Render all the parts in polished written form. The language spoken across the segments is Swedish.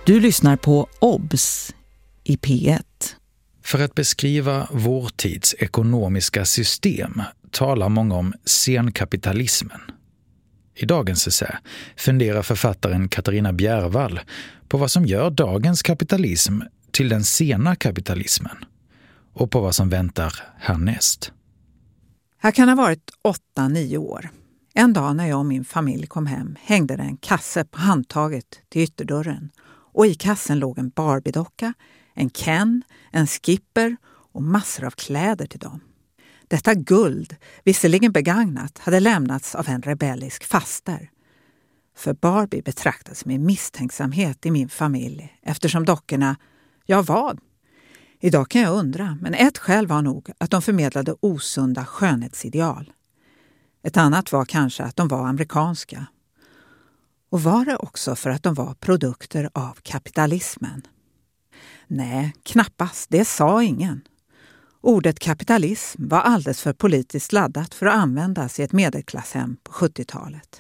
Du lyssnar på OBS i P1. För att beskriva vår tids ekonomiska system talar många om senkapitalismen. I dagens essä funderar författaren Katarina Bjärvall på vad som gör dagens kapitalism till den sena kapitalismen och på vad som väntar härnäst. Här kan ha varit 8-9 år. En dag när jag och min familj kom hem hängde det en kasse på handtaget till ytterdörren och i kassen låg en Barbie-docka, en Ken, en Skipper och massor av kläder till dem. Detta guld, visserligen begagnat, hade lämnats av en rebellisk faster. För Barbie betraktas med misstänksamhet i min familj eftersom dockorna, ja vad? Idag kan jag undra, men ett skäl var nog att de förmedlade osunda skönhetsideal. Ett annat var kanske att de var amerikanska. Och var det också för att de var produkter av kapitalismen? Nej, knappast, det sa ingen. Ordet kapitalism var alldeles för politiskt laddat för att användas i ett medelklasshem på 70-talet.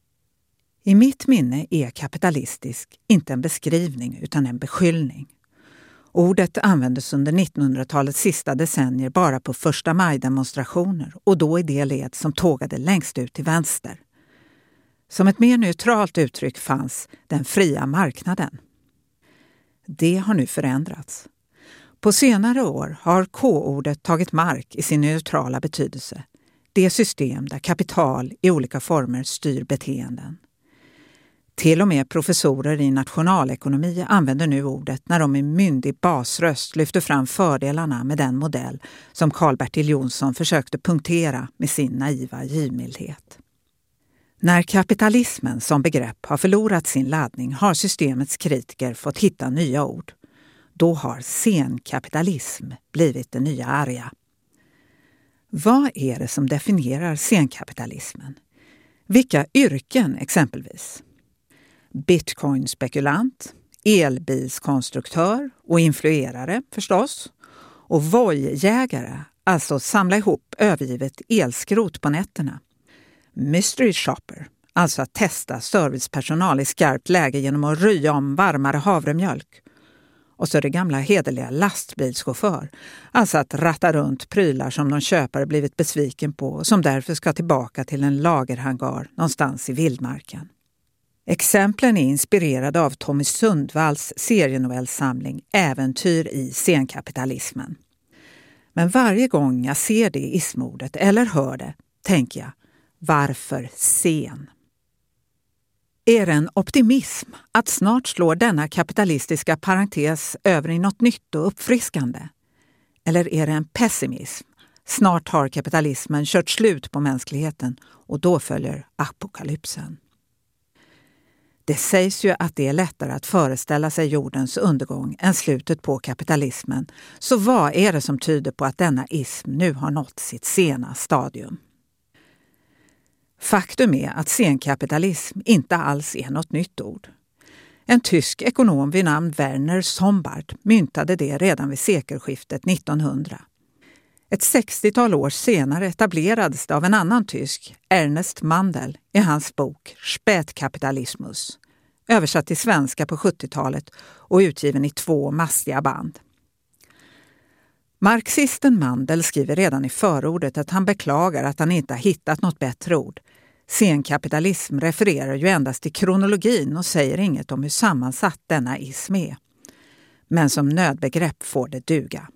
I mitt minne är kapitalistisk inte en beskrivning utan en beskyllning. Ordet användes under 1900-talets sista decennier bara på första maj-demonstrationer och då i det led som tågade längst ut till vänster. Som ett mer neutralt uttryck fanns den fria marknaden. Det har nu förändrats. På senare år har K-ordet tagit mark i sin neutrala betydelse. Det system där kapital i olika former styr beteenden. Till och med professorer i nationalekonomi använder nu ordet när de i myndig basröst lyfter fram fördelarna med den modell som Karl-Bertil Jonsson försökte punktera med sin naiva givmildhet. När kapitalismen som begrepp har förlorat sin laddning har systemets kritiker fått hitta nya ord. Då har senkapitalism blivit det nya arga. Vad är det som definierar senkapitalismen? Vilka yrken exempelvis? Bitcoin-spekulant, elbilskonstruktör och influerare förstås. Och vojjägare, alltså samla ihop övergivet elskrot på nätterna. Mystery shopper, alltså att testa servicepersonal i skarpt läge genom att rya om varmare havremjölk. Och så det gamla hederliga lastbilschaufför, alltså att ratta runt prylar som någon köpare blivit besviken på och som därför ska tillbaka till en lagerhangar någonstans i vildmarken. Exemplen är inspirerade av Tommy Sundvalls serienovellsamling Äventyr i senkapitalismen. Men varje gång jag ser det ismordet eller hör det tänker jag, varför sen? Är det en optimism att snart slår denna kapitalistiska parentes över i något nytt och uppfriskande? Eller är det en pessimism? Snart har kapitalismen kört slut på mänskligheten och då följer apokalypsen. Det sägs ju att det är lättare att föreställa sig jordens undergång än slutet på kapitalismen. Så vad är det som tyder på att denna ism nu har nått sitt sena stadium? Faktum är att senkapitalism inte alls är något nytt ord. En tysk ekonom vid namn Werner Sombart myntade det redan vid sekelskiftet 1900. Ett 60-tal år senare etablerades det av en annan tysk, Ernest Mandel, i hans bok Spätkapitalismus, översatt till svenska på 70-talet och utgiven i 2 massiga band. Marxisten Mandel skriver redan i förordet att han beklagar att han inte har hittat något bättre ord. Senkapitalism refererar ju endast till kronologin och säger inget om hur sammansatt denna ism är. Men som nödbegrepp får det duga.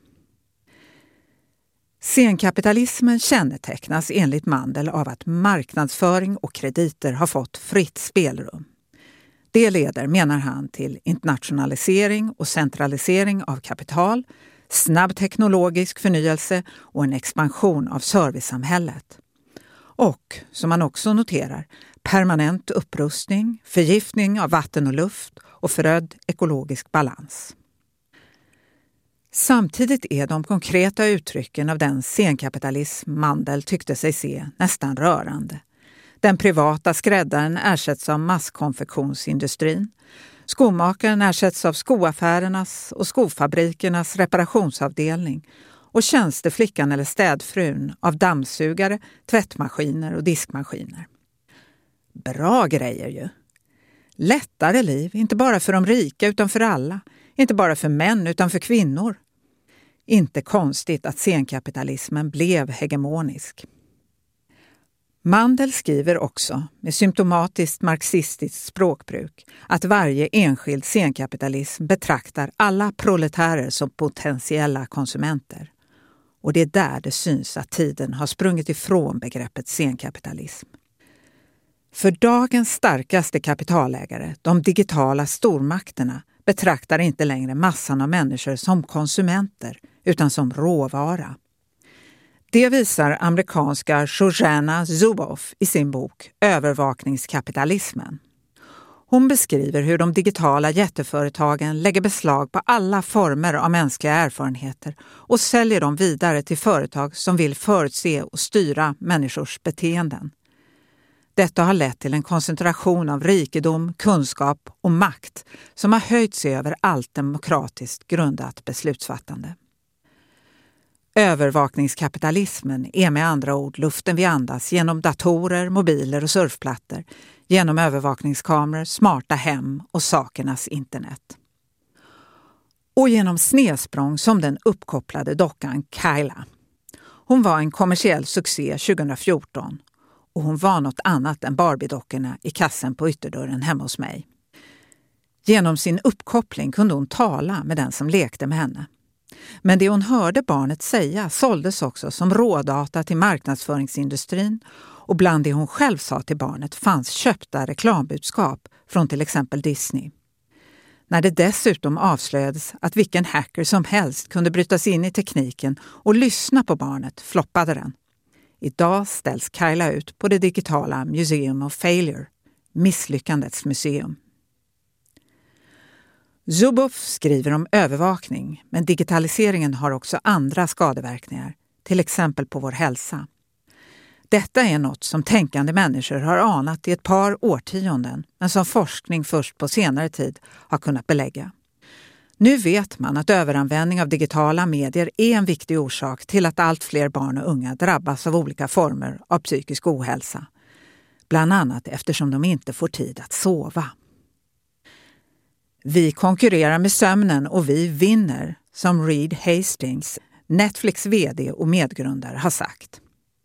Senkapitalismen kännetecknas enligt Mandel av att marknadsföring och krediter har fått fritt spelrum. Det leder, menar han, till internationalisering och centralisering av kapital, snabb teknologisk förnyelse och en expansion av servicesamhället. Och, som man också noterar, permanent upprustning, förgiftning av vatten och luft och förödd ekologisk balans. Samtidigt är de konkreta uttrycken av den senkapitalism Mandel tyckte sig se nästan rörande. Den privata skräddaren ersätts av masskonfektionsindustrin. Skomakaren ersätts av skoaffärernas och skofabrikernas reparationsavdelning och tjänsteflickan eller städfrun av dammsugare, tvättmaskiner och diskmaskiner. Bra grejer ju! Lättare liv, inte bara för de rika utan för alla. Inte bara för män utan för kvinnor. Inte konstigt att senkapitalismen blev hegemonisk. Mandel skriver också, med symptomatiskt marxistiskt språkbruk, att varje enskild senkapitalism betraktar alla proletärer som potentiella konsumenter. Och det är där det syns att tiden har sprungit ifrån begreppet senkapitalism. För dagens starkaste kapitalägare, de digitala stormakterna, betraktar inte längre massan av människor som konsumenter utan som råvara. Det visar amerikanska Shoshana Zuboff i sin bok Övervakningskapitalismen. Hon beskriver hur de digitala jätteföretagen lägger beslag på alla former av mänskliga erfarenheter och säljer dem vidare till företag som vill förutse och styra människors beteenden. Detta har lett till en koncentration av rikedom, kunskap och makt som har höjt sig över allt demokratiskt grundat beslutsfattande. Övervakningskapitalismen är med andra ord luften vi andas genom datorer, mobiler och surfplattor, genom övervakningskameror, smarta hem och sakernas internet. Och genom snedsprång som den uppkopplade dockan Kyla. Hon var en kommersiell succé 2014 och hon var något annat än Barbie-dockorna i kassen på ytterdörren hemma hos mig. Genom sin uppkoppling kunde hon tala med den som lekte med henne. Men det hon hörde barnet säga såldes också som rådata till marknadsföringsindustrin och bland det hon själv sa till barnet fanns köpta reklambudskap från till exempel Disney. När det dessutom avslöjades att vilken hacker som helst kunde bryta sig in i tekniken och lyssna på barnet floppade den. Idag ställs Kyla ut på det digitala Museum of Failure, misslyckandets museum. Zuboff skriver om övervakning, men digitaliseringen har också andra skadeverkningar, till exempel på vår hälsa. Detta är något som tänkande människor har anat i ett par årtionden, men som forskning först på senare tid har kunnat belägga. Nu vet man att överanvändning av digitala medier är en viktig orsak till att allt fler barn och unga drabbas av olika former av psykisk ohälsa. Bland annat eftersom de inte får tid att sova. Vi konkurrerar med sömnen och vi vinner, som Reed Hastings, Netflix vd och medgrundare, har sagt.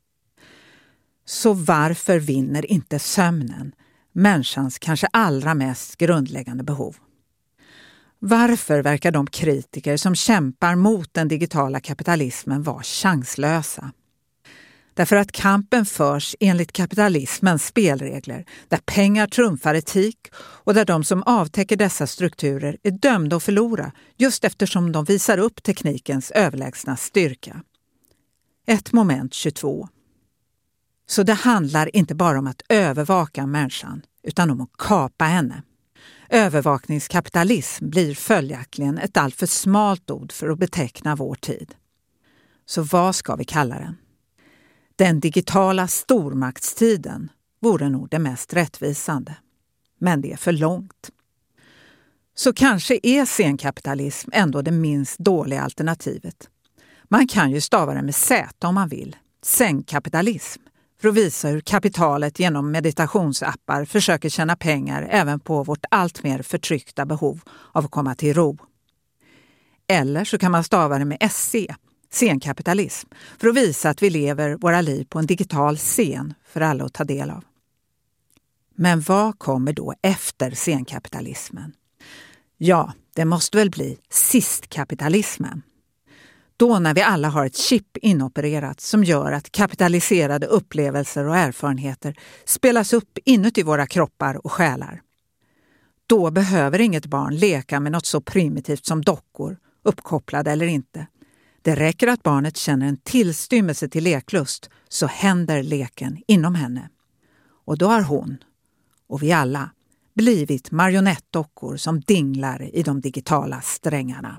Så varför vinner inte sömnen, människans kanske allra mest grundläggande behov? Varför verkar de kritiker som kämpar mot den digitala kapitalismen vara chanslösa? Därför att kampen förs enligt kapitalismens spelregler, där pengar trumfar etik och där de som avtäcker dessa strukturer är dömda att förlora just eftersom de visar upp teknikens överlägsna styrka. Ett moment 22. Så det handlar inte bara om att övervaka människan utan om att kapa henne. Övervakningskapitalism blir följaktligen ett alltför smalt ord för att beteckna vår tid. Så vad ska vi kalla den? Den digitala stormaktstiden vore nog det mest rättvisande. Men det är för långt. Så kanske är senkapitalism ändå det minst dåliga alternativet. Man kan ju stava det med Z om man vill. Senkapitalism. För att visa hur kapitalet genom meditationsappar försöker tjäna pengar även på vårt allt mer förtryckta behov av att komma till ro. Eller så kan man stava det med SC, senkapitalism, för att visa att vi lever våra liv på en digital scen för alla att ta del av. Men vad kommer då efter senkapitalismen? Ja, det måste väl bli sistkapitalismen. Då när vi alla har ett chip inopererat som gör att kapitaliserade upplevelser och erfarenheter spelas upp inuti våra kroppar och själar. Då behöver inget barn leka med något så primitivt som dockor, uppkopplade eller inte. Det räcker att barnet känner en tillstymmelse till leklust så händer leken inom henne. Och då har hon, och vi alla, blivit marionettdockor som dinglar i de digitala strängarna.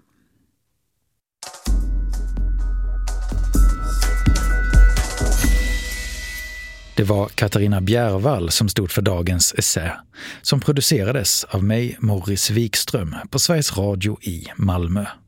Det var Katarina Bjärvall som stod för dagens essä, som producerades av mig, Morris Wikström, på Sveriges Radio i Malmö.